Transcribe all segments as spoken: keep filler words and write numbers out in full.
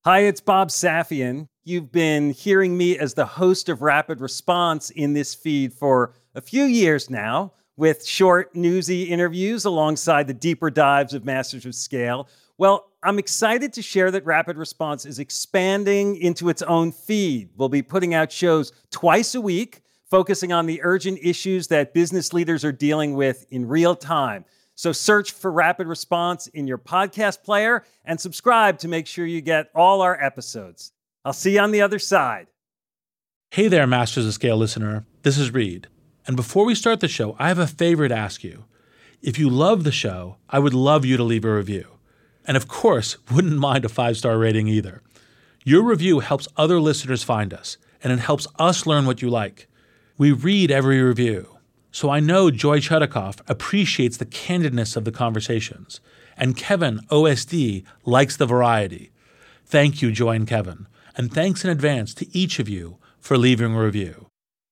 Hi, it's Bob Safian. You've been hearing me as the host of Rapid Response in this feed for a few years now, with short, newsy interviews alongside the deeper dives of Masters of Scale. Well, I'm excited to share that Rapid Response is expanding into its own feed. We'll be putting out shows twice a week, focusing on the urgent issues that business leaders are dealing with in real time. So search for Rapid Response in your podcast player and subscribe to make sure you get all our episodes. I'll see you on the other side. Hey there, Masters of Scale listener. This is Reed. And before we start the show, I have a favor to ask you. If you love the show, I would love you to leave a review. And of course, wouldn't mind a five-star rating either. Your review helps other listeners find us, and it helps us learn what you like. We read every review. So I know Joy Chudikoff appreciates the candidness of the conversations, and Kevin, O S D, likes the variety. Thank you, Joy and Kevin, and thanks in advance to each of you for leaving a review.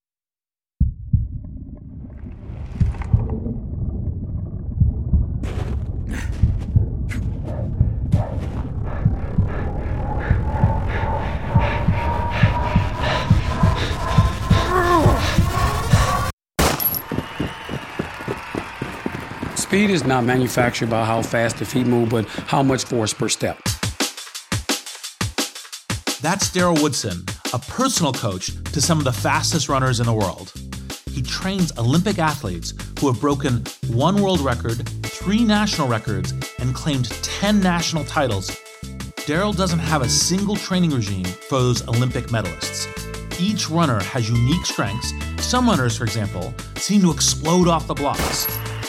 Speed is not manufactured by how fast the feet move, but how much force per step. That's Daryl Woodson, a personal coach to some of the fastest runners in the world. He trains Olympic athletes who have broken one world record, three national records, and claimed ten national titles. Daryl doesn't have a single training regime for those Olympic medalists. Each runner has unique strengths. Some runners, for example, seem to explode off the blocks.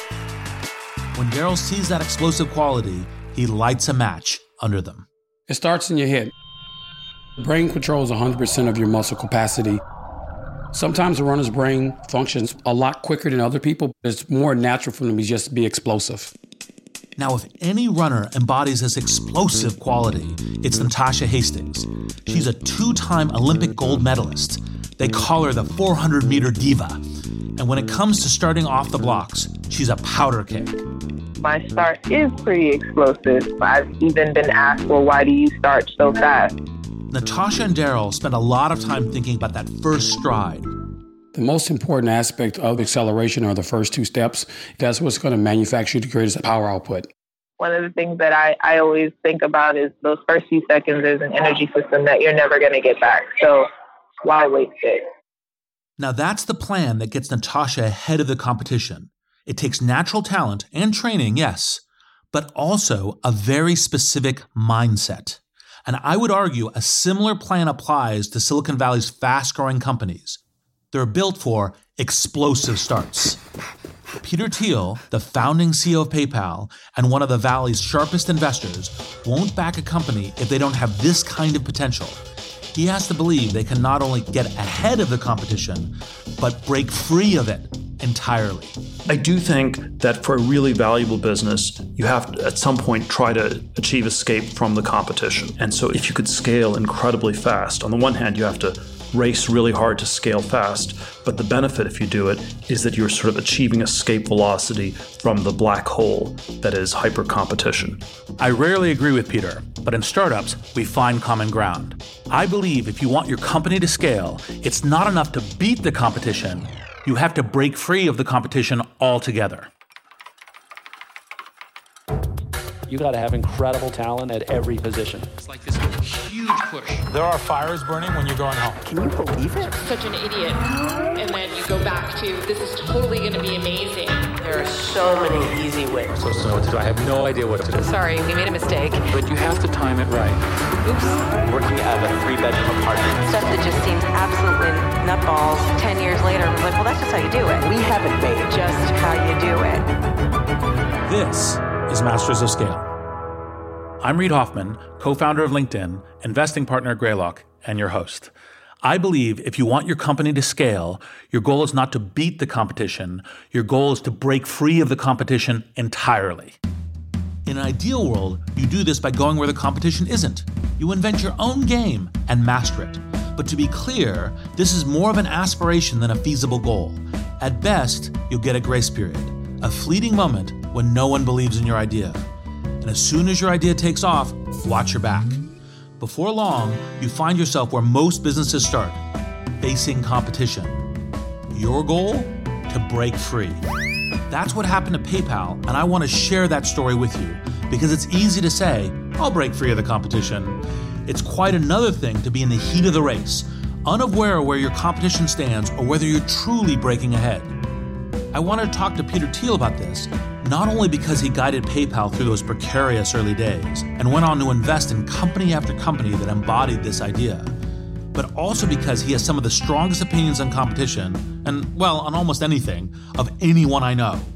When Daryl sees that explosive quality, he lights a match under them. It starts in your head. The brain controls one hundred percent of your muscle capacity. Sometimes a runner's brain functions a lot quicker than other people. It's more natural for them to just be explosive. Now, if any runner embodies this explosive quality, it's Natasha Hastings. She's a two-time Olympic gold medalist. They call her the four hundred meter diva. And when it comes to starting off the blocks, she's a powder keg. My start is pretty explosive. I've even been asked, well, why do you start so fast? Natasha and Daryl spend a lot of time thinking about that first stride. The most important aspect of acceleration are the first two steps. That's what's going to manufacture the greatest power output. One of the things that I, I always think about is those first few seconds. There's an energy system that you're never going to get back. So why waste it? Now that's the plan that gets Natasha ahead of the competition. It takes natural talent and training, yes, but also a very specific mindset. And I would argue a similar plan applies to Silicon Valley's fast-growing companies. They're built for explosive starts. Peter Thiel, the founding C E O of PayPal and one of the Valley's sharpest investors, won't back a company if they don't have this kind of potential. He has to believe they can not only get ahead of the competition, but break free of it entirely. I do think that for a really valuable business, you have to, at some point, try to achieve escape from the competition. And so if you could scale incredibly fast, on the one hand, you have to race really hard to scale fast. But the benefit, if you do it, is that you're sort of achieving escape velocity from the black hole that is hyper competition. I rarely agree with Peter, but in startups, we find common ground. I believe if you want your company to scale, it's not enough to beat the competition. You have to break free of the competition altogether. You got to have incredible talent at every position. It's like this huge push. There are fires burning when you're going home. Can you believe it? Such an idiot. And then you go back to, this is totally going to be amazing. There are so many easy ways. I'm supposed to know what to do. I have no idea what to do. Sorry, we made a mistake. But you have to time it right. Oops. Working out of a three-bedroom apartment. Stuff that just seems absolutely nutballs. Ten years later, I'm like, well, that's just how you do it. We haven't made it. Just how you do it. This is Masters of Scale. I'm Reid Hoffman, co-founder of LinkedIn, investing partner at Greylock, and your host. I believe if you want your company to scale, your goal is not to beat the competition. Your goal is to break free of the competition entirely. In an ideal world, you do this by going where the competition isn't. You invent your own game and master it. But to be clear, this is more of an aspiration than a feasible goal. At best, you'll get a grace period, a fleeting moment when no one believes in your idea. And as soon as your idea takes off, watch your back. Before long, you find yourself where most businesses start, facing competition. Your goal? To break free. That's what happened to PayPal, and I want to share that story with you because it's easy to say, I'll break free of the competition. It's quite another thing to be in the heat of the race, unaware where your competition stands or whether you're truly breaking ahead. I wanted to talk to Peter Thiel about this, not only because he guided PayPal through those precarious early days and went on to invest in company after company that embodied this idea, but also because he has some of the strongest opinions on competition, and, well, on almost anything, of anyone I know.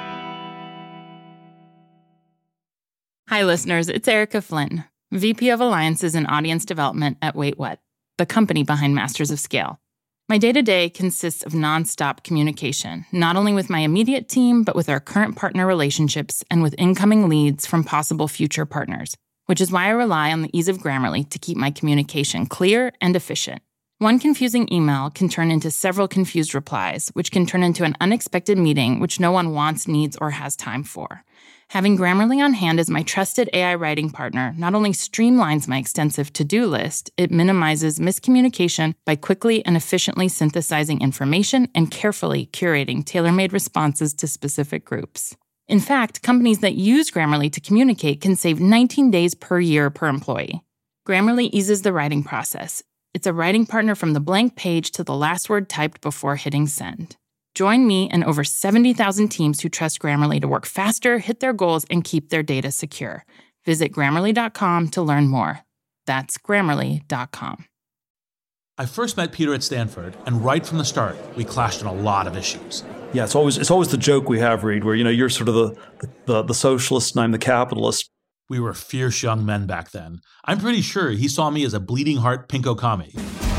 Hi, listeners. It's Erica Flynn, V P of Alliances and Audience Development at Wait What, the company behind Masters of Scale. My day-to-day consists of nonstop communication, not only with my immediate team, but with our current partner relationships and with incoming leads from possible future partners, which is why I rely on the ease of Grammarly to keep my communication clear and efficient. One confusing email can turn into several confused replies, which can turn into an unexpected meeting which no one wants, needs, or has time for. Having Grammarly on hand as my trusted A I writing partner not only streamlines my extensive to-do list, it minimizes miscommunication by quickly and efficiently synthesizing information and carefully curating tailor-made responses to specific groups. In fact, companies that use Grammarly to communicate can save nineteen days per year per employee. Grammarly eases the writing process. It's a writing partner from the blank page to the last word typed before hitting send. Join me and over seventy thousand teams who trust Grammarly to work faster, hit their goals, and keep their data secure. Visit Grammarly dot com to learn more. That's Grammarly dot com. I first met Peter at Stanford, and right from the start, we clashed on a lot of issues. Yeah, it's always it's always the joke we have, Reed, where you know you're sort of the the, the socialist and I'm the capitalist. We were fierce young men back then. I'm pretty sure he saw me as a bleeding heart pinko commie.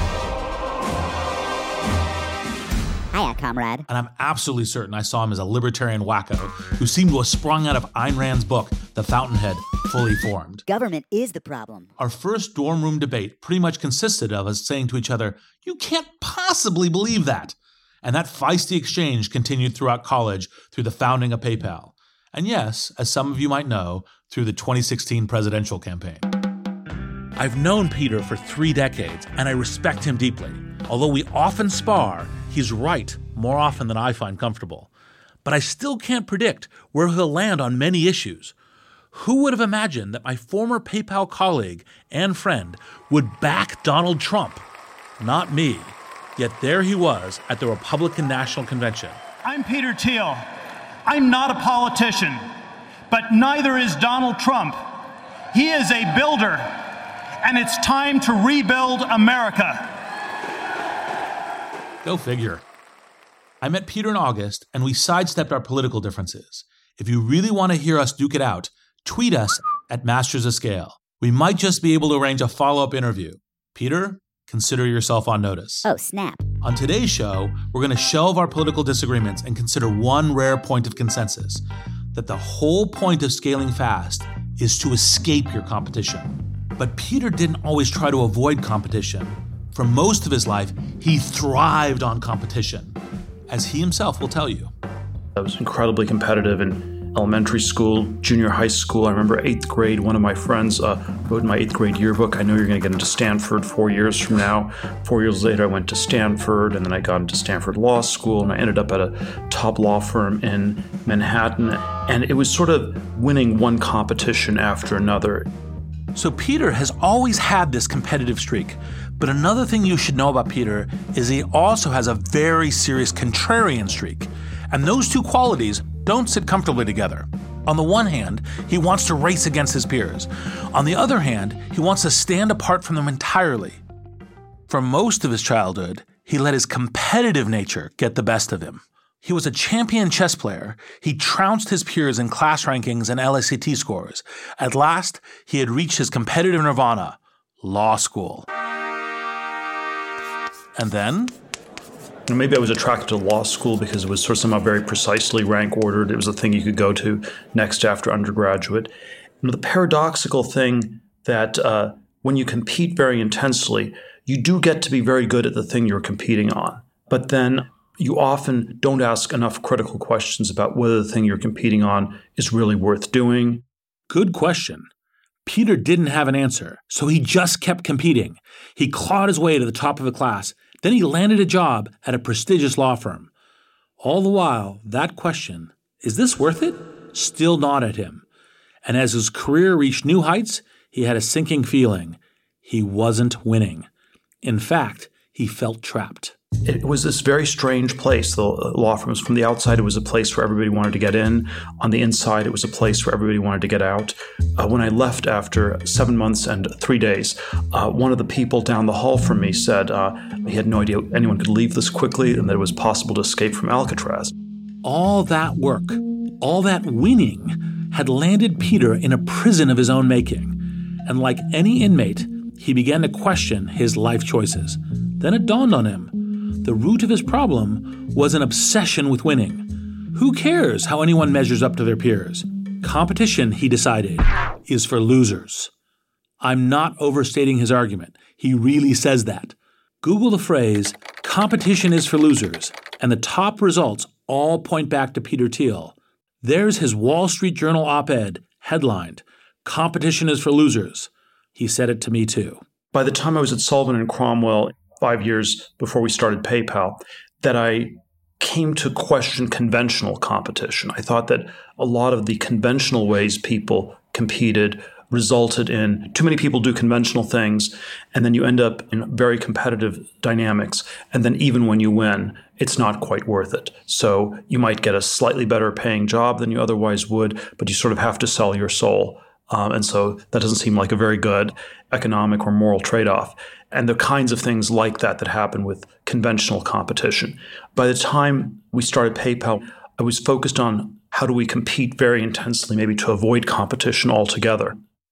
Hiya, comrade. And I'm absolutely certain I saw him as a libertarian wacko who seemed to have sprung out of Ayn Rand's book, The Fountainhead, fully formed. Government is the problem. Our first dorm room debate pretty much consisted of us saying to each other, you can't possibly believe that. And that feisty exchange continued throughout college through the founding of PayPal. And yes, as some of you might know, through the twenty sixteen presidential campaign. I've known Peter for three decades, and I respect him deeply. Although we often spar, he's right more often than I find comfortable. But I still can't predict where he'll land on many issues. Who would have imagined that my former PayPal colleague and friend would back Donald Trump? Not me. Yet there he was at the Republican National Convention. I'm Peter Thiel. I'm not a politician, but neither is Donald Trump. He is a builder, and it's time to rebuild America. Go figure. I met Peter in August, and we sidestepped our political differences. If you really want to hear us duke it out, tweet us at Masters of Scale. We might just be able to arrange a follow-up interview. Peter, consider yourself on notice. Oh, snap. On today's show, we're going to shelve our political disagreements and consider one rare point of consensus, that the whole point of scaling fast is to escape your competition. But Peter didn't always try to avoid competition. For most of his life, he thrived on competition, as he himself will tell you. I was incredibly competitive in elementary school, junior high school. I remember eighth grade, one of my friends uh, wrote in my eighth grade yearbook, I know you're going to get into Stanford four years from now. Four years later, I went to Stanford, and then I got into Stanford Law School, and I ended up at a top law firm in Manhattan. And it was sort of winning one competition after another. So Peter has always had this competitive streak. But another thing you should know about Peter is he also has a very serious contrarian streak. And those two qualities don't sit comfortably together. On the one hand, he wants to race against his peers. On the other hand, he wants to stand apart from them entirely. For most of his childhood, he let his competitive nature get the best of him. He was a champion chess player. He trounced his peers in class rankings and L S A T scores. At last, he had reached his competitive nirvana, law school. And then? Maybe I was attracted to law school because it was sort of somehow very precisely rank ordered. It was a thing you could go to next after undergraduate. You know, the paradoxical thing that uh, when you compete very intensely, you do get to be very good at the thing you're competing on. But then you often don't ask enough critical questions about whether the thing you're competing on is really worth doing. Good question. Peter didn't have an answer, so he just kept competing. He clawed his way to the top of the class. Then he landed a job at a prestigious law firm. All the while, that question, is this worth it, still gnawed at him. And as his career reached new heights, he had a sinking feeling. He wasn't winning. In fact, he felt trapped. It was this very strange place, the law firms. From the outside, it was a place where everybody wanted to get in. On the inside, it was a place where everybody wanted to get out. Uh, when I left after seven months and three days, uh, one of the people down the hall from me said uh, he had no idea anyone could leave this quickly and that it was possible to escape from Alcatraz. All that work, all that winning, had landed Peter in a prison of his own making. And like any inmate, he began to question his life choices. Then it dawned on him. The root of his problem was an obsession with winning. Who cares how anyone measures up to their peers? Competition, he decided, is for losers. I'm not overstating his argument. He really says that. Google the phrase, competition is for losers, and the top results all point back to Peter Thiel. There's his Wall Street Journal op-ed, headlined, Competition is for losers. He said it to me too. By the time I was at Sullivan and Cromwell, five years before we started PayPal, that I came to question conventional competition. I thought that a lot of the conventional ways people competed resulted in too many people do conventional things, and then you end up in very competitive dynamics. And then even when you win, it's not quite worth it. So you might get a slightly better paying job than you otherwise would, but you sort of have to sell your soul. Um, and so that doesn't seem like a very good economic or moral trade-off. And the kinds of things like that that happen with conventional competition. By the time we started PayPal, I was focused on how do we compete very intensely, maybe to avoid competition altogether.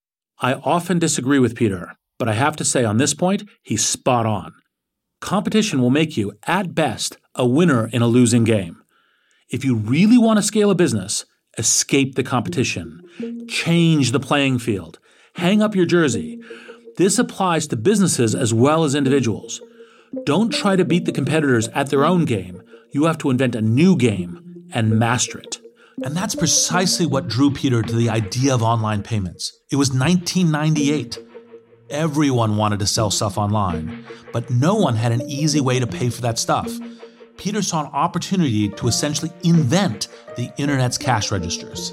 I often disagree with Peter, but I have to say on this point, he's spot on. Competition will make you, at best, a winner in a losing game. If you really want to scale a business, escape the competition. Change the playing field. Hang up your jersey. This applies to businesses as well as individuals. Don't try to beat the competitors at their own game. You have to invent a new game and master it. And that's precisely what drew Peter to the idea of online payments. It was nineteen ninety-eight. Everyone wanted to sell stuff online, but no one had an easy way to pay for that stuff. Peter saw an opportunity to essentially invent the internet's cash registers.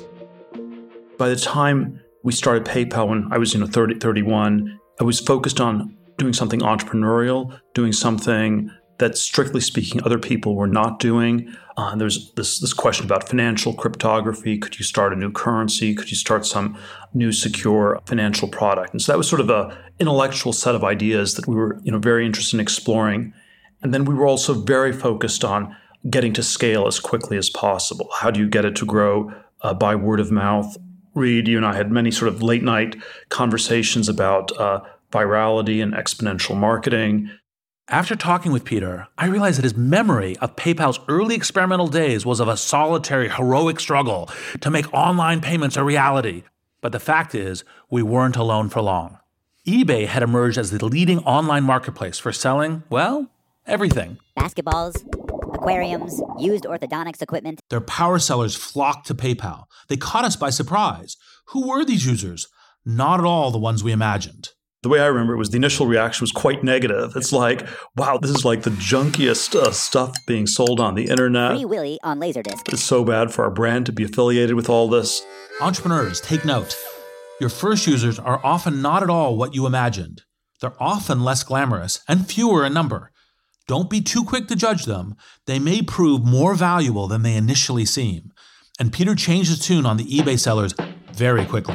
By the time we started PayPal when I was, you know, thirty, thirty-one, I was focused on doing something entrepreneurial, doing something that, strictly speaking, other people were not doing. Uh, there's this, this question about financial cryptography. Could you start a new currency? Could you start some new secure financial product? And so that was sort of an intellectual set of ideas that we were, you know, very interested in exploring. And then we were also very focused on getting to scale as quickly as possible. How do you get it to grow uh, by word of mouth? Reed, you and I had many sort of late night conversations about uh, virality and exponential marketing. After talking with Peter, I realized that his memory of PayPal's early experimental days was of a solitary, heroic struggle to make online payments a reality. But the fact is, we weren't alone for long. eBay had emerged as the leading online marketplace for selling, well, everything. Basketballs, aquariums, used orthodontics equipment. Their power sellers flocked to PayPal. They caught us by surprise. Who were these users? Not at all the ones we imagined. The way I remember it was the initial reaction was quite negative. It's like, wow, this is like the junkiest uh, stuff being sold on the internet. Free Willy on Laserdisc. It's so bad for our brand to be affiliated with all this. Entrepreneurs, take note. Your first users are often not at all what you imagined. They're often less glamorous and fewer in number. Don't be too quick to judge them. They may prove more valuable than they initially seem. And Peter changed his tune on the eBay sellers very quickly.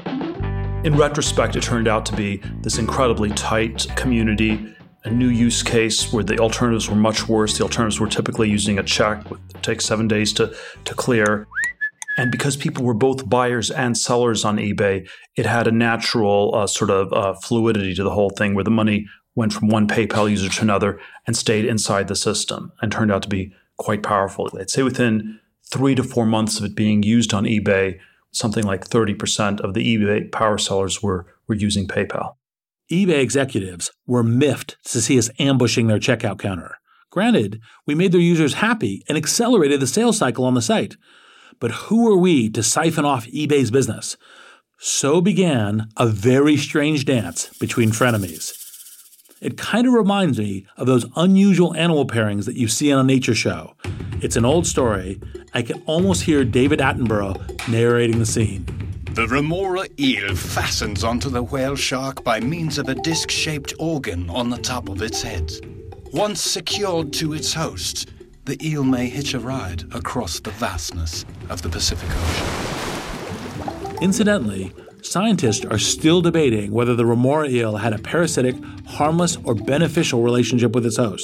In retrospect, it turned out to be this incredibly tight community, a new use case where the alternatives were much worse. The alternatives were typically using a check, which takes seven days to, to clear. And because people were both buyers and sellers on eBay, it had a natural uh, sort of uh, fluidity to the whole thing where the money went from one PayPal user to another and stayed inside the system and turned out to be quite powerful. I'd say within three to four months of it being used on eBay, something like thirty percent of the eBay power sellers were, were using PayPal. eBay executives were miffed to see us ambushing their checkout counter. Granted, we made their users happy and accelerated the sales cycle on the site. But who are we to siphon off eBay's business? So began a very strange dance between frenemies. It kind of reminds me of those unusual animal pairings that you see on a nature show. It's an old story. I can almost hear David Attenborough narrating the scene. The remora eel fastens onto the whale shark by means of a disc-shaped organ on the top of its head. Once secured to its host, the eel may hitch a ride across the vastness of the Pacific Ocean. Incidentally, scientists are still debating whether the remora eel had a parasitic, harmless, or beneficial relationship with its host.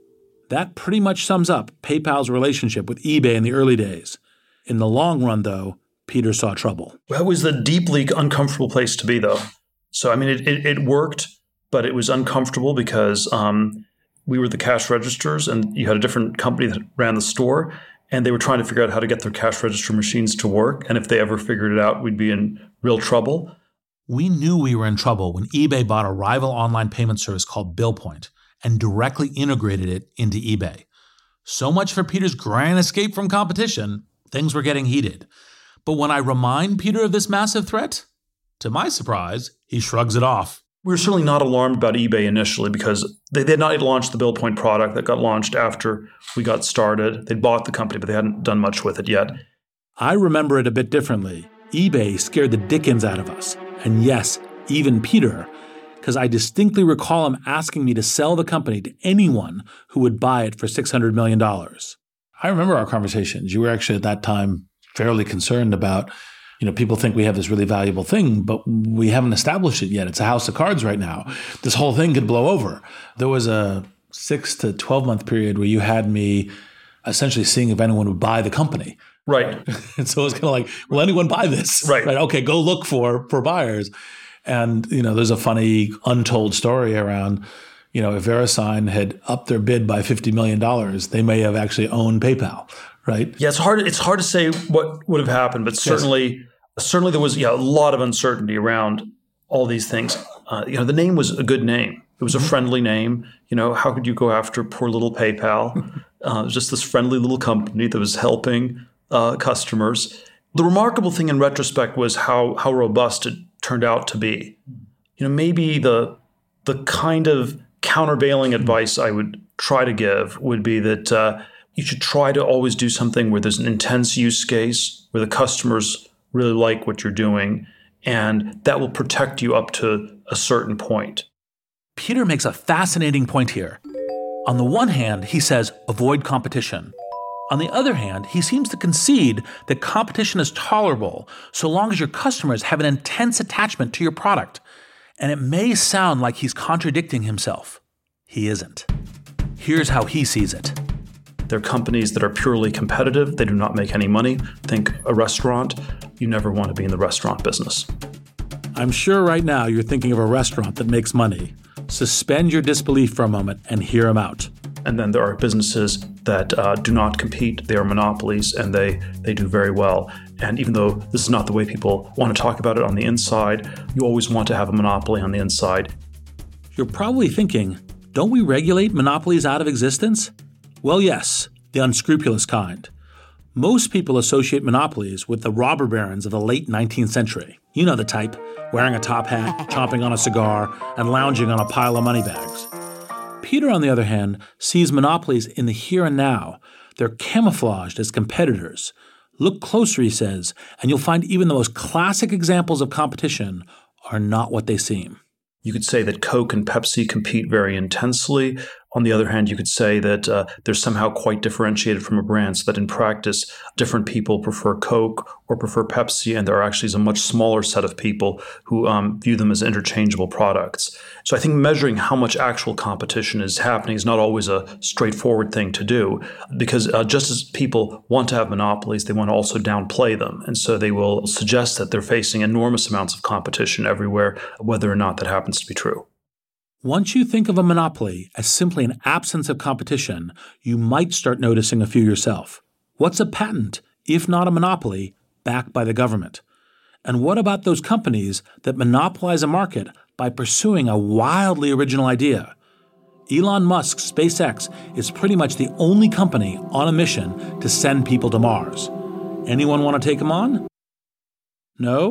That pretty much sums up PayPal's relationship with eBay in the early days. In the long run, though, Peter saw trouble. Well, it was the deeply uncomfortable place to be, though. So, I mean, it, it, it worked, but it was uncomfortable because um, we were the cash registers and you had a different company that ran the store, and they were trying to figure out how to get their cash register machines to work. And if they ever figured it out, we'd be in real trouble. We knew we were in trouble when eBay bought a rival online payment service called BillPoint and directly integrated it into eBay. So much for Peter's grand escape from competition. Things were getting heated. But when I remind Peter of this massive threat, to my surprise, he shrugs it off. We were certainly not alarmed about eBay initially because they, they had not yet launched the BillPoint product that got launched after we got started. They'd bought the company, but they hadn't done much with it yet. I remember it a bit differently. eBay scared the dickens out of us. And yes, even Peter, because I distinctly recall him asking me to sell the company to anyone who would buy it for six hundred million dollars. I remember our conversations. You were actually at that time fairly concerned about, you know, people think we have this really valuable thing, but we haven't established it yet. It's a house of cards right now. This whole thing could blow over. There was a six to twelve month period where you had me essentially seeing if anyone would buy the company. Right. And so it's kind of like, will anyone buy this? Right. Right. Okay, go look for, for buyers. And, you know, there's a funny untold story around, you know, if VeriSign had upped their bid by fifty million dollars, they may have actually owned PayPal. Right. Yeah, it's hard. It's hard to say what would have happened, but certainly, yes. certainly there was yeah a lot of uncertainty around all these things. Uh, you know, the name was a good name. It was a mm-hmm. friendly name. You know, how could you go after poor little PayPal? uh, it was just this friendly little company that was helping uh, customers. The remarkable thing in retrospect was how how robust it turned out to be. You know, maybe the the kind of countervailing mm-hmm. advice I would try to give would be that. Uh, You should try to always do something where there's an intense use case, where the customers really like what you're doing, and that will protect you up to a certain point. Peter makes a fascinating point here. On the one hand, he says, avoid competition. On the other hand, he seems to concede that competition is tolerable so long as your customers have an intense attachment to your product. And it may sound like he's contradicting himself. He isn't. Here's how he sees it. They're companies that are purely competitive. They do not make any money. Think a restaurant. You never want to be in the restaurant business. I'm sure right now you're thinking of a restaurant that makes money. Suspend your disbelief for a moment and hear him out. And then there are businesses that uh, do not compete. They are monopolies, and they, they do very well. And even though this is not the way people want to talk about it on the inside, you always want to have a monopoly on the inside. You're probably thinking, don't we regulate monopolies out of existence? Well, yes, the unscrupulous kind. Most people associate monopolies with the robber barons of the late nineteenth century. You know the type, wearing a top hat, chomping on a cigar, and lounging on a pile of money bags. Peter, on the other hand, sees monopolies in the here and now. They're camouflaged as competitors. Look closer, he says, and you'll find even the most classic examples of competition are not what they seem. You could say that Coke and Pepsi compete very intensely. On the other hand, you could say that uh, they're somehow quite differentiated from a brand, so that in practice, different people prefer Coke or prefer Pepsi, and there actually is a much smaller set of people who um, view them as interchangeable products. So I think measuring how much actual competition is happening is not always a straightforward thing to do, because uh, just as people want to have monopolies, they want to also downplay them. And so they will suggest that they're facing enormous amounts of competition everywhere, whether or not that happens to be true. Once you think of a monopoly as simply an absence of competition, you might start noticing a few yourself. What's a patent, if not a monopoly, backed by the government? And what about those companies that monopolize a market by pursuing a wildly original idea? Elon Musk's SpaceX is pretty much the only company on a mission to send people to Mars. Anyone want to take him on? No?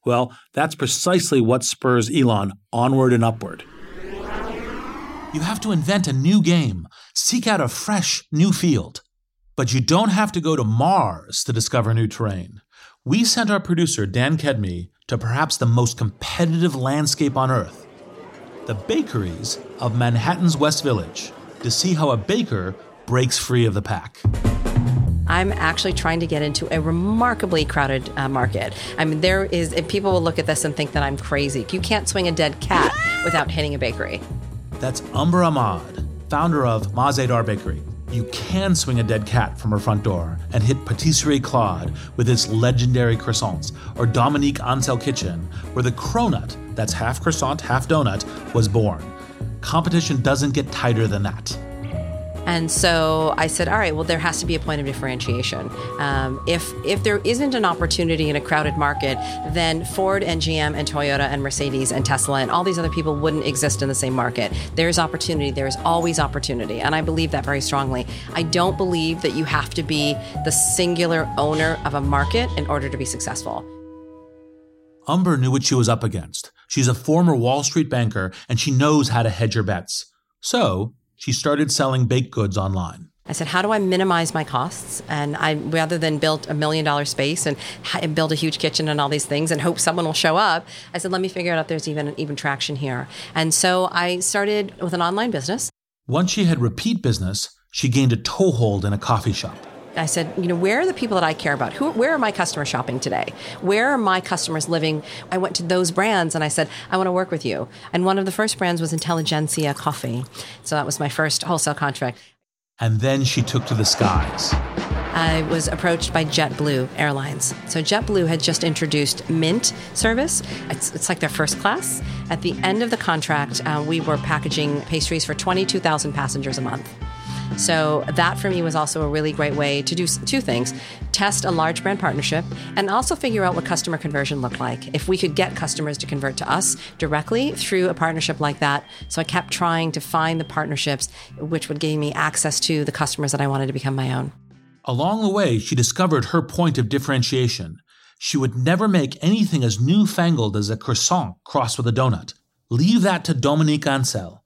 Well, that's precisely what spurs Elon onward and upward. You have to invent a new game, seek out a fresh, new field. But you don't have to go to Mars to discover new terrain. We sent our producer, Dan Kedmi, to perhaps the most competitive landscape on Earth, the bakeries of Manhattan's West Village, to see how a baker breaks free of the pack. I'm actually trying to get into a remarkably crowded uh, market. I mean, there is, if people will look at this and think that I'm crazy. You can't swing a dead cat without hitting a bakery. That's Umber Ahmad, founder of Mazedar Bakery. You can swing a dead cat from her front door and hit Patisserie Claude with its legendary croissants, or Dominique Ansel Kitchen, where the cronut, that's half croissant, half donut, was born. Competition doesn't get tighter than that. And so I said, all right, well, there has to be a point of differentiation. Um, if if there isn't an opportunity in a crowded market, then Ford and G M and Toyota and Mercedes and Tesla and all these other people wouldn't exist in the same market. There's opportunity. There's always opportunity. And I believe that very strongly. I don't believe that you have to be the singular owner of a market in order to be successful. Umber knew what she was up against. She's a former Wall Street banker, and she knows how to hedge her bets. So she started selling baked goods online. I said, how do I minimize my costs? And I, rather than build a million dollar space and, and build a huge kitchen and all these things and hope someone will show up, I said, let me figure out if there's even, even traction here. And so I started with an online business. Once she had repeat business, she gained a toehold in a coffee shop. I said, you know, where are the people that I care about? Who, where are my customers shopping today? Where are my customers living? I went to those brands and I said, I want to work with you. And one of the first brands was Intelligentsia Coffee. So that was my first wholesale contract. And then she took to the skies. I was approached by JetBlue Airlines. So JetBlue had just introduced Mint service. It's, it's like their first class. At the end of the contract, uh, we were packaging pastries for twenty-two thousand passengers a month. So that for me was also a really great way to do two things: test a large brand partnership and also figure out what customer conversion looked like. If we could get customers to convert to us directly through a partnership like that. So I kept trying to find the partnerships which would give me access to the customers that I wanted to become my own. Along the way, she discovered her point of differentiation. She would never make anything as newfangled as a croissant crossed with a donut. Leave that to Dominique Ansel.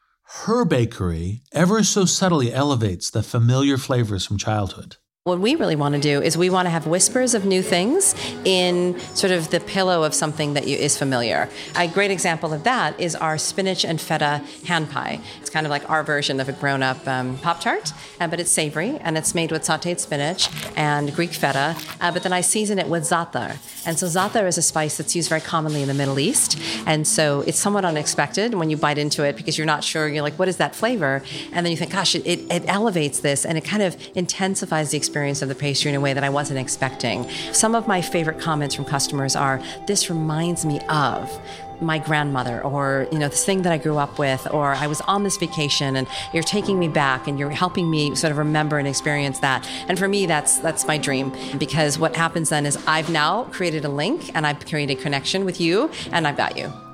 Her bakery ever so subtly elevates the familiar flavors from childhood. What we really want to do is we want to have whispers of new things in sort of the pillow of something that you, is familiar. A great example of that is our spinach and feta hand pie. It's kind of like our version of a grown-up um, Pop-Tart, uh, but it's savory, and it's made with sautéed spinach and Greek feta, uh, but then I season it with za'atar. And so za'atar is a spice that's used very commonly in the Middle East, and so it's somewhat unexpected when you bite into it because you're not sure, you're like, what is that flavor? And then you think, gosh, it, it, it elevates this, and it kind of intensifies the experience experience of the pastry in a way that I wasn't expecting. Some of my favorite comments from customers are, this reminds me of my grandmother, or, you know, this thing that I grew up with, or I was on this vacation and you're taking me back and you're helping me sort of remember and experience that. And for me, that's that's my dream, because what happens then is I've now created a link and I've created a connection with you, and I've got you.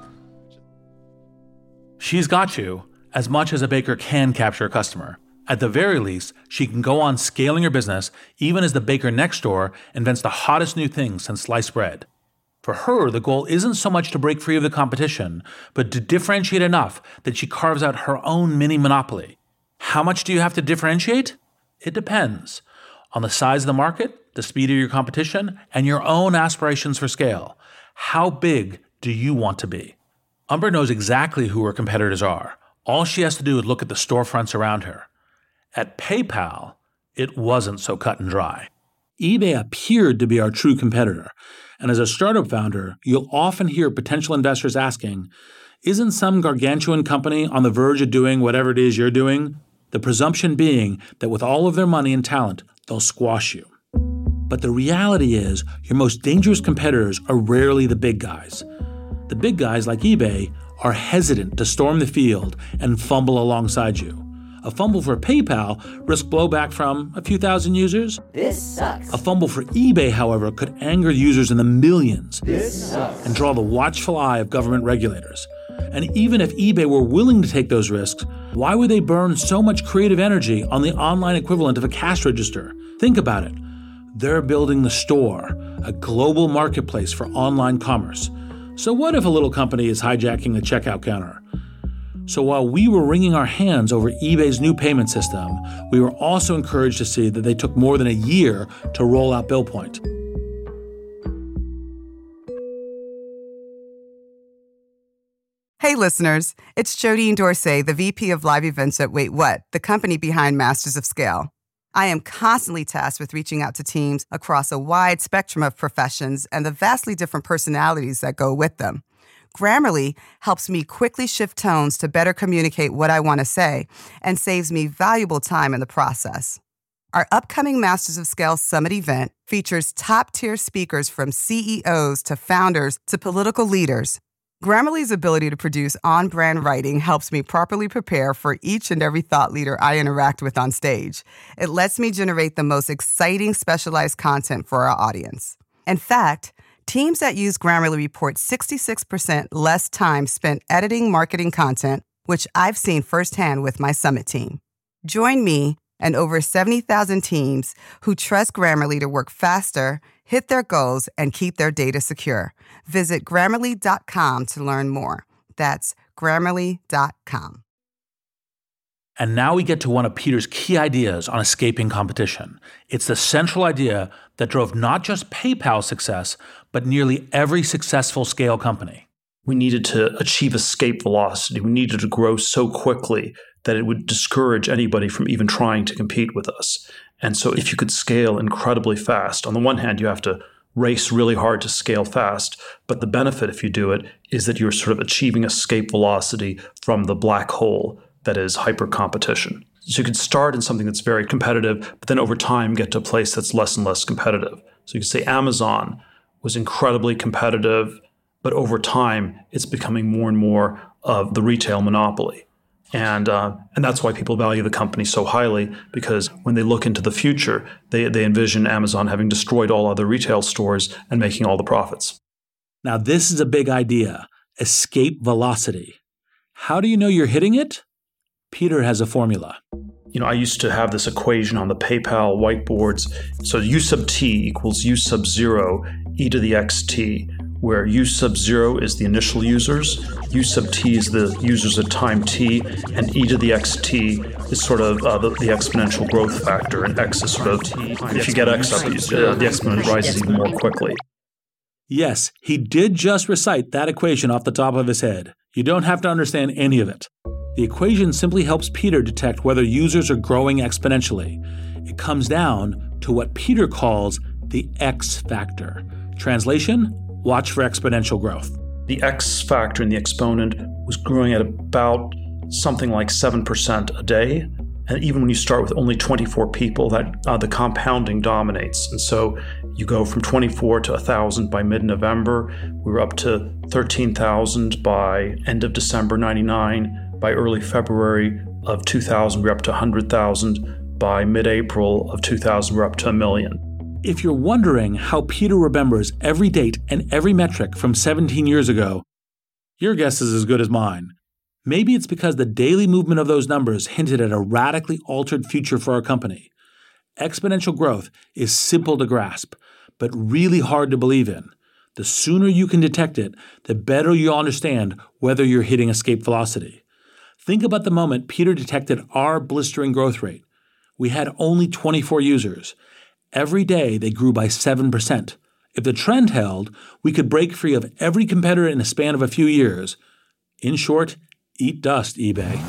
She's got you as much as a baker can capture a customer. At the very least, she can go on scaling her business even as the baker next door invents the hottest new thing since sliced bread. For her, the goal isn't so much to break free of the competition, but to differentiate enough that she carves out her own mini monopoly. How much do you have to differentiate? It depends on the size of the market, the speed of your competition, and your own aspirations for scale. How big do you want to be? Umber knows exactly who her competitors are. All she has to do is look at the storefronts around her. At PayPal, it wasn't so cut and dry. eBay appeared to be our true competitor, and as a startup founder, you'll often hear potential investors asking, isn't some gargantuan company on the verge of doing whatever it is you're doing? The presumption being that with all of their money and talent, they'll squash you. But the reality is, your most dangerous competitors are rarely the big guys. The big guys, like eBay, are hesitant to storm the field and fumble alongside you. A fumble for PayPal risks blowback from a few thousand users. This sucks. A fumble for eBay, however, could anger users in the millions. This sucks. And draw the watchful eye of government regulators. And even if eBay were willing to take those risks, why would they burn so much creative energy on the online equivalent of a cash register? Think about it. They're building the store, a global marketplace for online commerce. So what if a little company is hijacking the checkout counter? So while we were wringing our hands over eBay's new payment system, we were also encouraged to see that they took more than a year to roll out BillPoint. Hey listeners, it's Jodine Dorsey, the V P of Live Events at Wait What, the company behind Masters of Scale. I am constantly tasked with reaching out to teams across a wide spectrum of professions and the vastly different personalities that go with them. Grammarly helps me quickly shift tones to better communicate what I want to say and saves me valuable time in the process. Our upcoming Masters of Scale Summit event features top-tier speakers from C E Os to founders to political leaders. Grammarly's ability to produce on-brand writing helps me properly prepare for each and every thought leader I interact with on stage. It lets me generate the most exciting specialized content for our audience. In fact, teams that use Grammarly report sixty-six percent less time spent editing marketing content, which I've seen firsthand with my Summit team. Join me and over seventy thousand teams who trust Grammarly to work faster, hit their goals, and keep their data secure. Visit Grammarly dot com to learn more. That's Grammarly dot com. And now we get to one of Peter's key ideas on escaping competition. It's the central idea that drove not just PayPal's success, but nearly every successful scale company. We needed to achieve escape velocity. We needed to grow so quickly that it would discourage anybody from even trying to compete with us. And so if you could scale incredibly fast, on the one hand, you have to race really hard to scale fast, but the benefit if you do it is that you're sort of achieving escape velocity from the black hole that is hyper competition. So you could start in something that's very competitive, but then over time get to a place that's less and less competitive. So you could say Amazon was incredibly competitive, but over time it's becoming more and more of the retail monopoly. And uh, and that's why people value the company so highly, because when they look into the future, they, they envision Amazon having destroyed all other retail stores and making all the profits. Now, this is a big idea, escape velocity. How do you know you're hitting it? Peter has a formula. You know, I used to have this equation on the PayPal whiteboards. So U sub t equals U sub zero e to the xt, where U sub zero is the initial users, U sub t is the users at time t, and e to the xt is sort of uh, the, the exponential growth factor, and x is sort of, if you get x up, uh, the exponent rises even more quickly. Yes, he did just recite that equation off the top of his head. You don't have to understand any of it. The equation simply helps Peter detect whether users are growing exponentially. It comes down to what Peter calls the X factor. Translation? Watch for exponential growth. The X factor in the exponent was growing at about something like seven percent a day. And even when you start with only twenty-four people, that uh, the compounding dominates. And so you go from twenty-four to one thousand by mid-November. We were up to thirteen thousand by end of December ninety-nine. By early February of two thousand, we we're up to one hundred thousand. By mid-April of two thousand, we're up to a million. If you're wondering how Peter remembers every date and every metric from seventeen years ago, your guess is as good as mine. Maybe it's because the daily movement of those numbers hinted at a radically altered future for our company. Exponential growth is simple to grasp, but really hard to believe in. The sooner you can detect it, the better you'll understand whether you're hitting escape velocity. Think about the moment Peter detected our blistering growth rate. We had only twenty-four users. Every day they grew by seven percent. If the trend held, we could break free of every competitor in a span of a few years. In short, eat dust, eBay.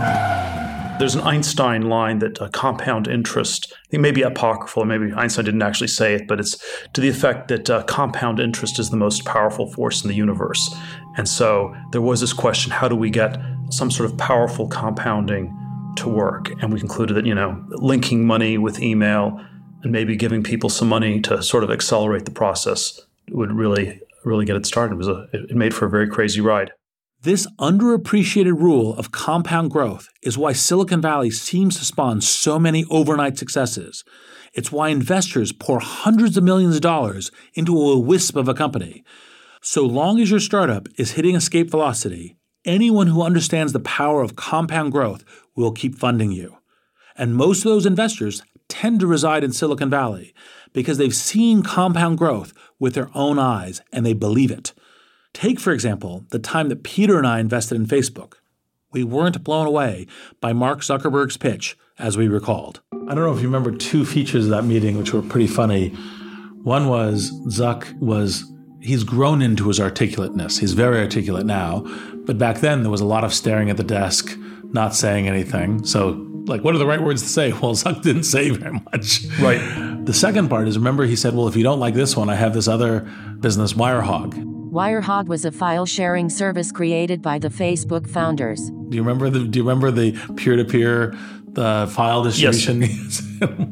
There's an Einstein line that uh, compound interest, I think maybe apocryphal, maybe Einstein didn't actually say it, but it's to the effect that uh, compound interest is the most powerful force in the universe. And so there was this question, how do we get some sort of powerful compounding to work? And we concluded that, you know, linking money with email and maybe giving people some money to sort of accelerate the process would really, really get it started. It was a, it made for a very crazy ride. This underappreciated rule of compound growth is why Silicon Valley seems to spawn so many overnight successes. It's why investors pour hundreds of millions of dollars into a wisp of a company. So long as your startup is hitting escape velocity, anyone who understands the power of compound growth will keep funding you. And most of those investors tend to reside in Silicon Valley because they've seen compound growth with their own eyes and they believe it. Take, for example, the time that Peter and I invested in Facebook. We weren't blown away by Mark Zuckerberg's pitch, as we recalled. I don't know if you remember two features of that meeting, which were pretty funny. One was Zuck was, he's grown into his articulateness. He's very articulate now. But back then, there was a lot of staring at the desk, not saying anything. So, like, what are the right words to say? Well, Zuck didn't say very much. Right. The second part is, remember, he said, well, if you don't like this one, I have this other business, Wirehog. Wirehog was a file-sharing service created by the Facebook founders. Do you remember the Do you remember the peer-to-peer the file distribution? Yes.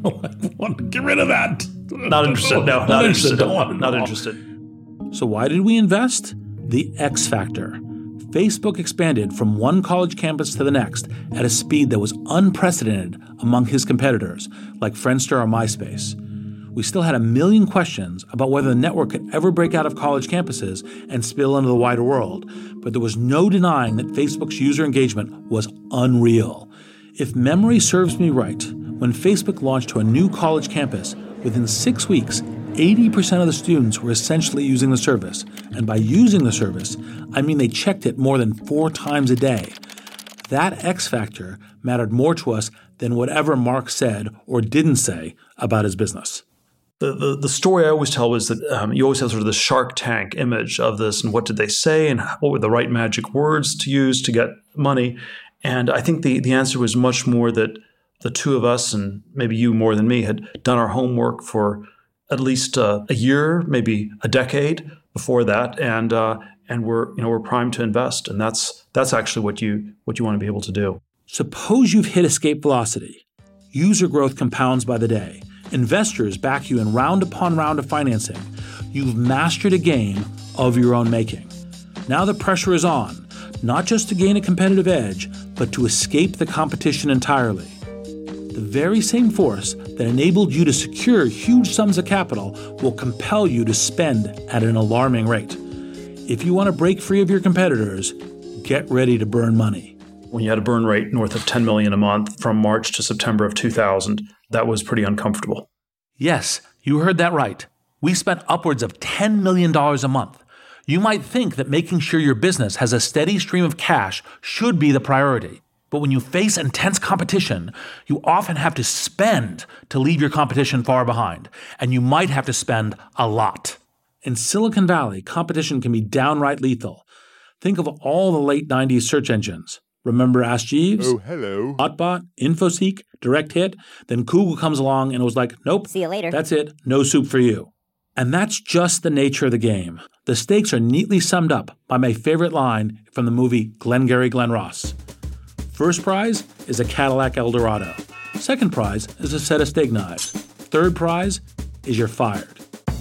Get rid of that. Not interested. No, not, not interested. Don't want Not interested. So why did we invest? The X factor. Facebook expanded from one college campus to the next at a speed that was unprecedented among his competitors, like Friendster or MySpace. We still had a million questions about whether the network could ever break out of college campuses and spill into the wider world, but there was no denying that Facebook's user engagement was unreal. If memory serves me right, when Facebook launched to a new college campus, within six weeks, eighty percent of the students were essentially using the service. And by using the service, I mean they checked it more than four times a day. That X factor mattered more to us than whatever Mark said or didn't say about his business. The, the the story I always tell is that um, you always have sort of the Shark Tank image of this and what did they say and what were the right magic words to use to get money. And I think the, the answer was much more that the two of us, and maybe you more than me, had done our homework for at least uh, a year, maybe a decade before that, and uh, and we're you know we're primed to invest, and that's that's actually what you what you want to be able to do. Suppose you've hit escape velocity. User growth compounds by the day. Investors back you in round upon round of financing. You've mastered a game of your own making. Now the pressure is on, not just to gain a competitive edge, but to escape the competition entirely. The very same force that enabled you to secure huge sums of capital will compel you to spend at an alarming rate. If you want to break free of your competitors, get ready to burn money. When you had a burn rate north of ten million dollars a month from March to September of two thousand, that was pretty uncomfortable. Yes, you heard that right. We spent upwards of ten million dollars a month. You might think that making sure your business has a steady stream of cash should be the priority. But when you face intense competition, you often have to spend to leave your competition far behind. And you might have to spend a lot. In Silicon Valley, competition can be downright lethal. Think of all the late nineties search engines. Remember Ask Jeeves? Oh, hello. Hotbot, InfoSeek, Direct Hit. Then Google comes along and it was like, nope. See you later. That's it. No soup for you. And that's just the nature of the game. The stakes are neatly summed up by my favorite line from the movie Glengarry Glen Ross. First prize is a Cadillac Eldorado. Second prize is a set of steak knives. Third prize is you're fired.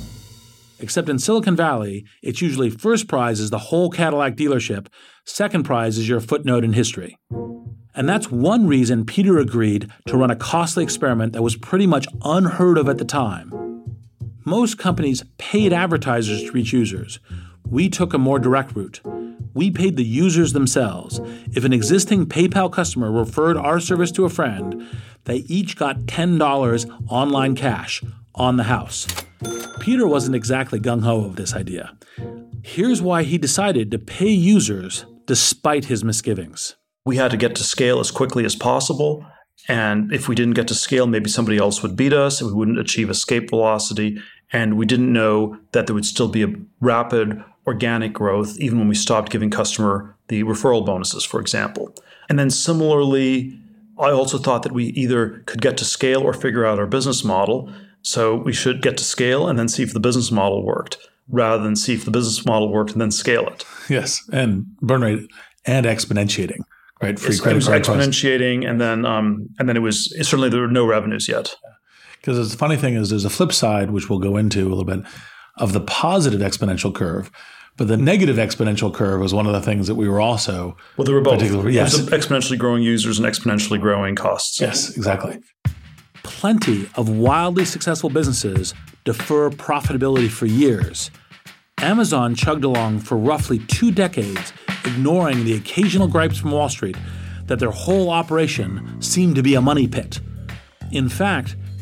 Except in Silicon Valley, it's usually first prize is the whole Cadillac dealership, second prize is your footnote in history. And that's one reason Peter agreed to run a costly experiment that was pretty much unheard of at the time. Most companies paid advertisers to reach users. We took a more direct route. We paid the users themselves. If an existing PayPal customer referred our service to a friend, they each got ten dollars online cash on the house. Peter wasn't exactly gung-ho of this idea. Here's why he decided to pay users despite his misgivings. We had to get to scale as quickly as possible, and if we didn't get to scale, maybe somebody else would beat us, and we wouldn't achieve escape velocity, and we didn't know that there would still be a rapid organic growth even when we stopped giving customer the referral bonuses, for example. And then similarly, I also thought that we either could get to scale or figure out our business model. So we should get to scale and then see if the business model worked, rather than see if the business model worked and then scale it. Yes, and burn rate and exponentiating, right? Free Yes, credit card exponentiating, and then um, and then it was certainly there were no revenues yet. Because the funny thing is, there's a flip side, which we'll go into a little bit, of the positive exponential curve. But the negative exponential curve was one of the things that we were also well, they were both. Yes. There's exponentially growing users and exponentially growing costs. Yes, exactly. Plenty of wildly successful businesses defer profitability for years. Amazon chugged along for roughly two decades, ignoring the occasional gripes from Wall Street that their whole operation seemed to be a money pit. In fact,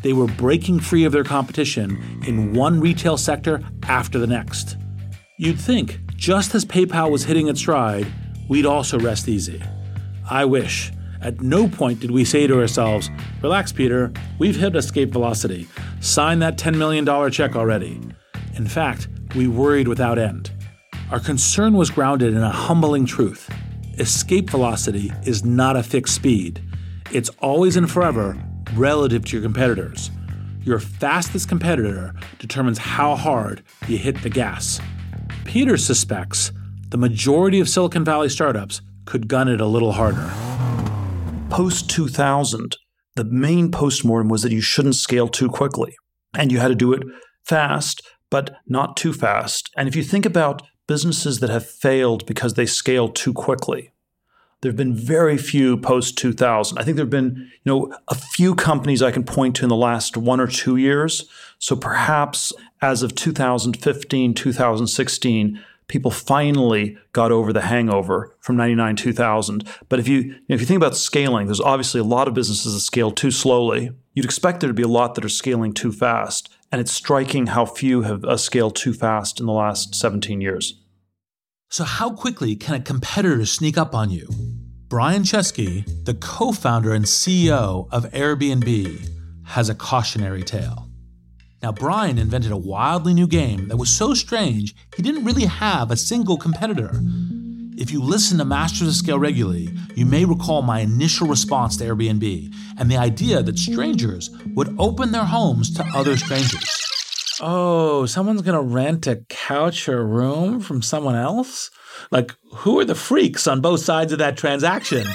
They were breaking free of their competition in one retail sector after the next. You'd think, just as PayPal was hitting its stride, we'd also rest easy. I wish. At no point did we say to ourselves, relax, Peter, we've hit escape velocity. Sign that ten million dollars check already. In fact, we worried without end. Our concern was grounded in a humbling truth. Escape velocity is not a fixed speed. It's always and forever relative to your competitors. Your fastest competitor determines how hard you hit the gas. Peter suspects the majority of Silicon Valley startups could gun it a little harder. Post two thousand, the main postmortem was that you shouldn't scale too quickly. And you had to do it fast, but not too fast. And if you think about businesses that have failed because they scaled too quickly, there have been very few post two thousand. I think there have been, you know, a few companies I can point to in the last one or two years. So perhaps as of two thousand fifteen, two thousand sixteen, people finally got over the hangover from ninety-nine, two thousand. But if you, you know, if you think about scaling, there's obviously a lot of businesses that scale too slowly. You'd expect there to be a lot that are scaling too fast. And it's striking how few have uh, scaled too fast in the last seventeen years. So how quickly can a competitor sneak up on you? Brian Chesky, the co-founder and C E O of Airbnb, has a cautionary tale. Now, Brian invented a wildly new game that was so strange, he didn't really have a single competitor. If you listen to Masters of Scale regularly, you may recall my initial response to Airbnb and the idea that strangers would open their homes to other strangers. Oh, someone's going to rent a couch or a room from someone else? Like, who are the freaks on both sides of that transaction?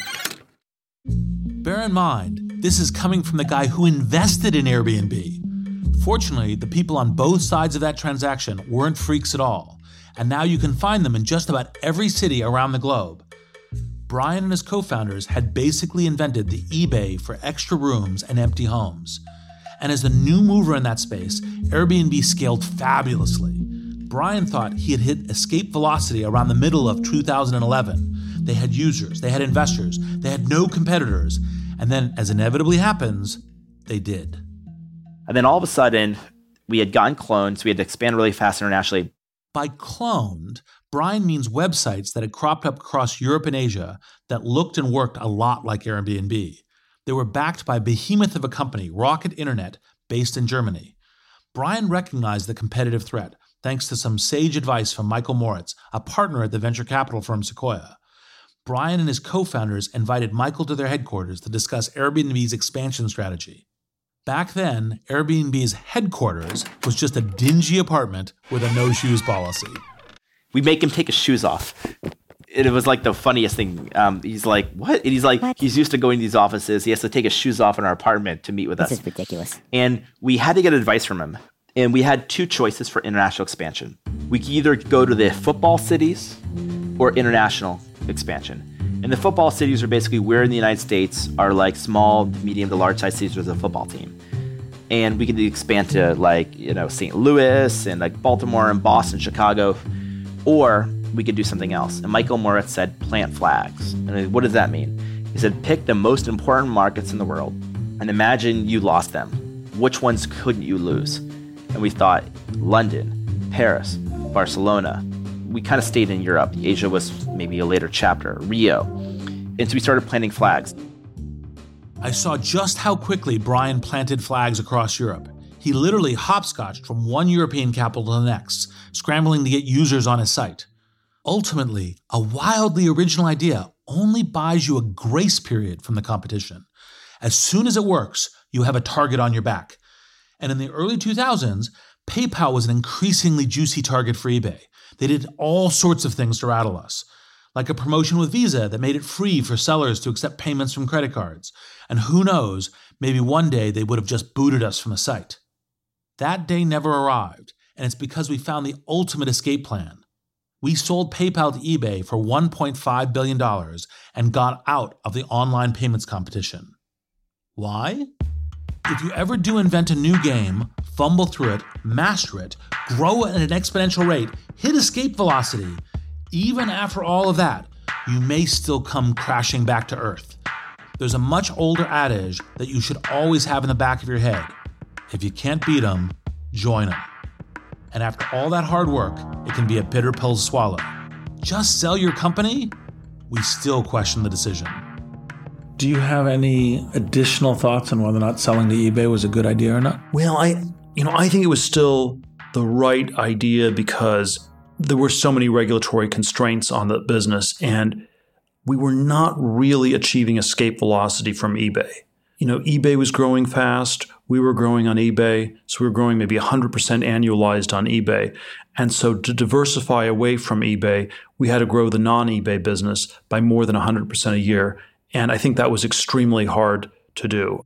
Bear in mind, this is coming from the guy who invested in Airbnb. Fortunately, the people on both sides of that transaction weren't freaks at all, and now you can find them in just about every city around the globe. Brian and his co-founders had basically invented the eBay for extra rooms and empty homes. And as the new mover in that space, Airbnb scaled fabulously. Brian thought he had hit escape velocity around the middle of two thousand eleven. They had users, they had investors, they had no competitors, and then, as inevitably happens, they did. And then all of a sudden, we had gotten cloned, so we had to expand really fast internationally. By cloned, Brian means websites that had cropped up across Europe and Asia that looked and worked a lot like Airbnb. They were backed by a behemoth of a company, Rocket Internet, based in Germany. Brian recognized the competitive threat, thanks to some sage advice from Michael Moritz, a partner at the venture capital firm Sequoia. Brian and his co-founders invited Michael to their headquarters to discuss Airbnb's expansion strategy. Back then, Airbnb's headquarters was just a dingy apartment with a no-shoes policy. We make him take his shoes off. It was like the funniest thing. Um, he's like, what? And he's like, what? He's used to going to these offices. He has to take his shoes off in our apartment to meet with this us. This is ridiculous. And we had to get advice from him. And we had two choices for international expansion. We could either go to the football cities or international expansion. And the football cities are basically where in the United States are like small, medium to large size cities with a football team. And we could expand to like, you know, Saint Louis and like Baltimore and Boston, Chicago, or we could do something else. And Michael Moritz said, plant flags. And what does that mean? He said, pick the most important markets in the world and imagine you lost them. Which ones couldn't you lose? And we thought London, Paris, Barcelona. We kind of stayed in Europe. Asia was maybe a later chapter, Rio. And so we started planting flags. I saw just how quickly Brian planted flags across Europe. He literally hopscotched from one European capital to the next, scrambling to get users on his site. Ultimately, a wildly original idea only buys you a grace period from the competition. As soon as it works, you have a target on your back. And in the early two thousands, PayPal was an increasingly juicy target for eBay. They did all sorts of things to rattle us, like a promotion with Visa that made it free for sellers to accept payments from credit cards. And who knows, maybe one day they would have just booted us from the site. That day never arrived, and it's because we found the ultimate escape plan. We sold PayPal to eBay for one point five billion dollars and got out of the online payments competition. Why? If you ever do invent a new game, fumble through it, master it, grow at an exponential rate, hit escape velocity, even after all of that, you may still come crashing back to earth. There's a much older adage that you should always have in the back of your head. If you can't beat them, join them. And after all that hard work, it can be a bitter pill to swallow. Just sell your company? We still question the decision. Do you have any additional thoughts on whether or not selling to eBay was a good idea or not? Well, I, you know, I think it was still the right idea because there were so many regulatory constraints on the business, and we were not really achieving escape velocity from eBay. You know, eBay was growing fast. We were growing on eBay. So we were growing maybe one hundred percent annualized on eBay. And so to diversify away from eBay, we had to grow the non-eBay business by more than one hundred percent a year. And I think that was extremely hard to do.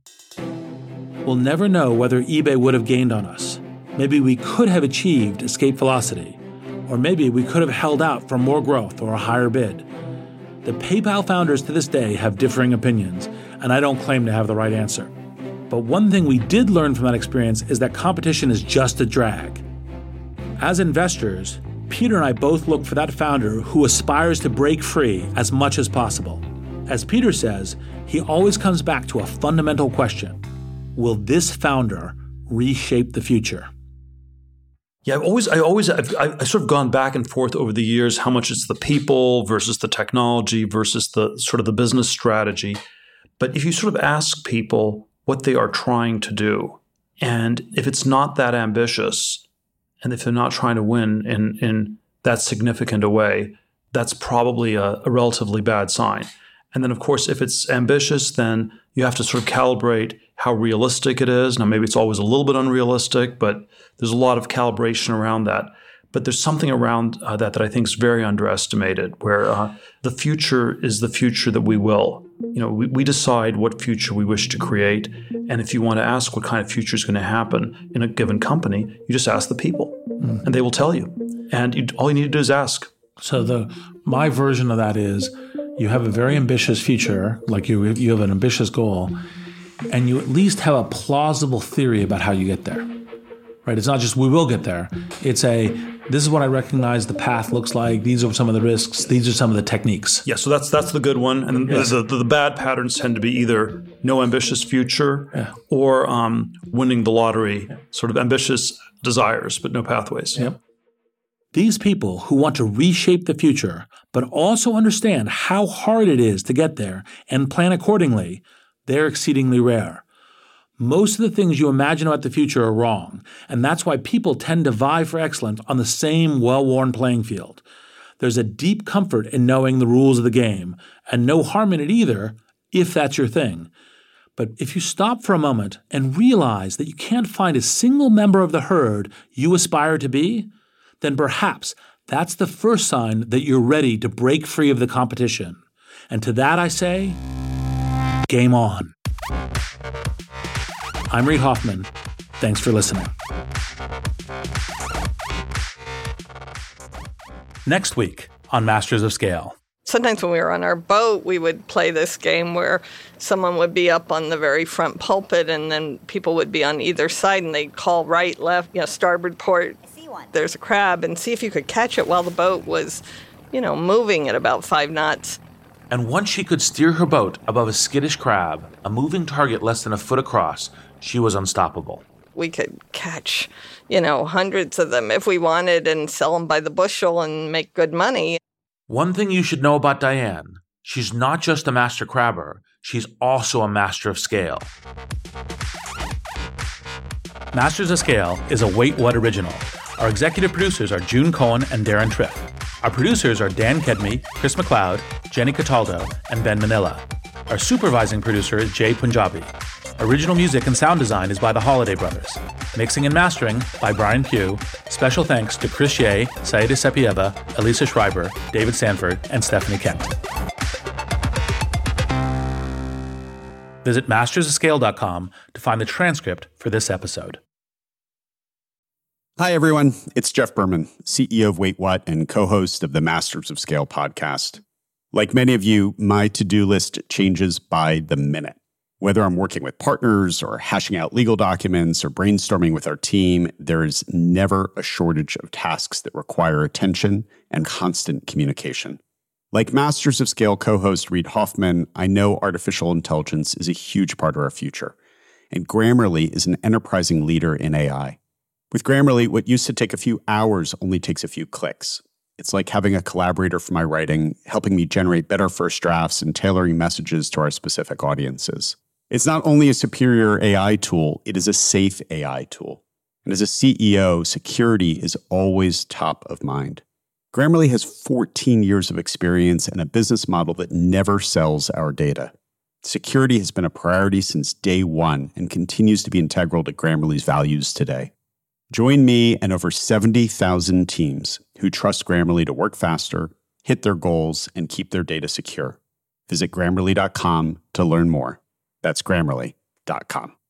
We'll never know whether eBay would have gained on us. Maybe we could have achieved escape velocity. Or maybe we could have held out for more growth or a higher bid. The PayPal founders to this day have differing opinions, and I don't claim to have the right answer. But one thing we did learn from that experience is that competition is just a drag. As investors, Peter and I both look for that founder who aspires to break free as much as possible. As Peter says, he always comes back to a fundamental question. Will this founder reshape the future? Yeah, I've always, I always, I've, I've sort of gone back and forth over the years how much it's the people versus the technology versus the sort of the business strategy. But if you sort of ask people what they are trying to do, and if it's not that ambitious, and if they're not trying to win in, in that significant a way, that's probably a, a relatively bad sign. And then, of course, if it's ambitious, then you have to sort of calibrate how realistic it is. Now, maybe it's always a little bit unrealistic, but there's a lot of calibration around that. But there's something around uh, that that I think is very underestimated, where uh, the future is the future that we will. You know, we, we decide what future we wish to create. And if you want to ask what kind of future is going to happen in a given company, you just ask the people, mm. and they will tell you. And you, all you need to do is ask. So the my version of that is, you have a very ambitious future, like you you have an ambitious goal, and you at least have a plausible theory about how you get there, right? It's not just we will get there. It's a, this is what I recognize the path looks like. These are some of the risks. These are some of the techniques. Yeah, so that's that's the good one. And yeah. the, the, the bad patterns tend to be either no ambitious future yeah. or um, winning the lottery, yeah. sort of ambitious desires, but no pathways. Yep. These people who want to reshape the future, but also understand how hard it is to get there and plan accordingly, they're exceedingly rare. Most of the things you imagine about the future are wrong, and that's why people tend to vie for excellence on the same well-worn playing field. There's a deep comfort in knowing the rules of the game, and no harm in it either, if that's your thing. But if you stop for a moment and realize that you can't find a single member of the herd you aspire to be, then perhaps that's the first sign that you're ready to break free of the competition. And to that I say, game on. I'm Reid Hoffman. Thanks for listening. Next week on Masters of Scale. Sometimes when we were on our boat, we would play this game where someone would be up on the very front pulpit and then people would be on either side and they'd call right, left, you know, starboard port. There's a crab, and see if you could catch it while the boat was, you know, moving at about five knots. And once she could steer her boat above a skittish crab, a moving target less than a foot across, she was unstoppable. We could catch, you know, hundreds of them if we wanted and sell them by the bushel and make good money. One thing you should know about Diane, she's not just a master crabber, she's also a master of scale. Masters of Scale is a Wait What original. Our executive producers are June Cohen and Darren Triff. Our producers are Dan Kedmi, Chris McLeod, Jenny Cataldo, and Ben Manila. Our supervising producer is Jay Punjabi. Original music and sound design is by the Holiday Brothers. Mixing and mastering by Brian Pugh. Special thanks to Chris Ye, Saida Sepieva, Elisa Schreiber, David Sanford, and Stephanie Kent. Visit masters of scale dot com to find the transcript for this episode. Hi, everyone. It's Jeff Berman, C E O of Wait What and co-host of the Masters of Scale podcast. Like many of you, my to-do list changes by the minute. Whether I'm working with partners or hashing out legal documents or brainstorming with our team, there is never a shortage of tasks that require attention and constant communication. Like Masters of Scale co-host Reid Hoffman, I know artificial intelligence is a huge part of our future. and Grammarly is an enterprising leader in A I. With Grammarly, what used to take a few hours only takes a few clicks. It's like having a collaborator for my writing, helping me generate better first drafts and tailoring messages to our specific audiences. It's not only a superior A I tool, it is a safe A I tool. And as a C E O, security is always top of mind. Grammarly has fourteen years of experience and a business model that never sells our data. Security has been a priority since day one and continues to be integral to Grammarly's values today. Join me and over seventy thousand teams who trust Grammarly to work faster, hit their goals, and keep their data secure. Visit Grammarly dot com to learn more. That's Grammarly dot com.